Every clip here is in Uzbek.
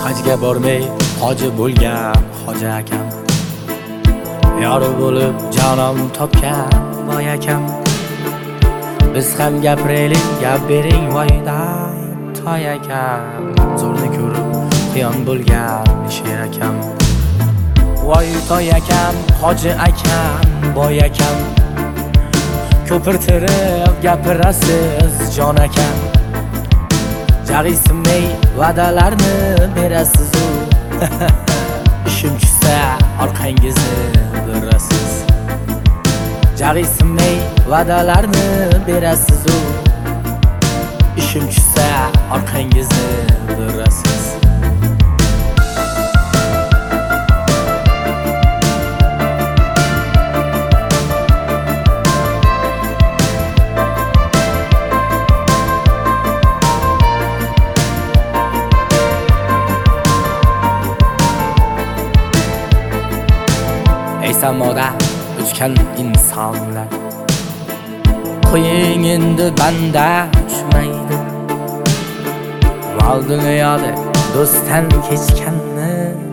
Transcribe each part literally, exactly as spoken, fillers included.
hajga bormay hoji bo'lgan hoji akam, yori bo'lib jonon topgan boy akam. Biz ham gapiraylik, gap bering voydan toy akam. Zo'rni ko'rib qiyon bo'lgan sher akam. Voy toy akam, hoji akam, boy akam. Ko'pirtirib gapirasiz jon akam. Jag'iysimay va'dalarni berasiz u. Ishim tushsa orqangizni burasiz. Jag'iysimay va'dalarni berasiz u. Ishim tushsa orqangizni burasiz. Ey samoda uchgan insonlar, qo'ying endi banda uchmaydi. Mol dunyoda do'stdan kechganni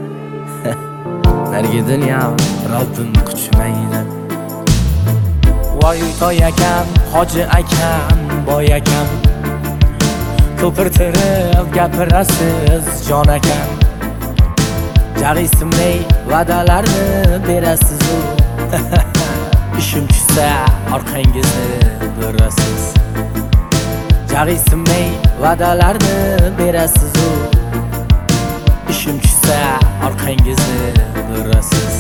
nargi dunyo Robbim quchmaydi. Voy toy akam, hoji akam, boy akam. Ko'pirtirib gapirasiz jon akam. Jag'iysimay va'dalarni berasiz u. Ishim tushsa orqangizni burasiz. Jag'iysimay va'dalarni berasiz u. Ishim tushsa orqangizni burasiz.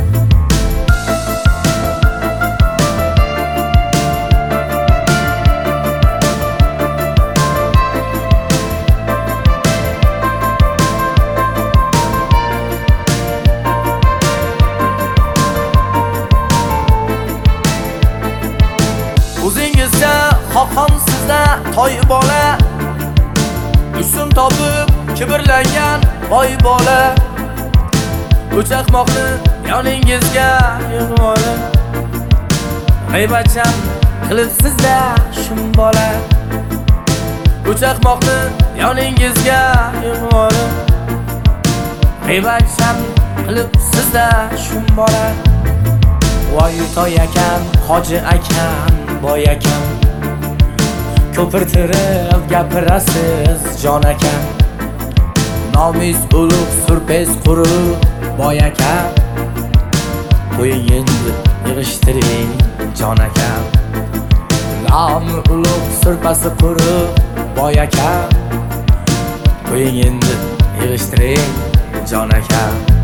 O'zingizga xoqonsizda toy bola, usun topib kibrlangan boy bola. O'chaqmoqni yoningizga yig'volib, g'iybatchan qilibsizda shum bola. O'chaqmoqni yoningizga yig'volib, g'iybatchan qilibsizda shum bola. Voy toy akam, hoji akam, boy akam. Ko'pirtirib gapirasiz jon akam. Nomus ulug' surpez qurib boy akam. Qo'ying endi yig'ishtiring jon akam. Nomi ulug' surpasi qurib boy akam. Qo'ying endi yig'ishtiring jon akam.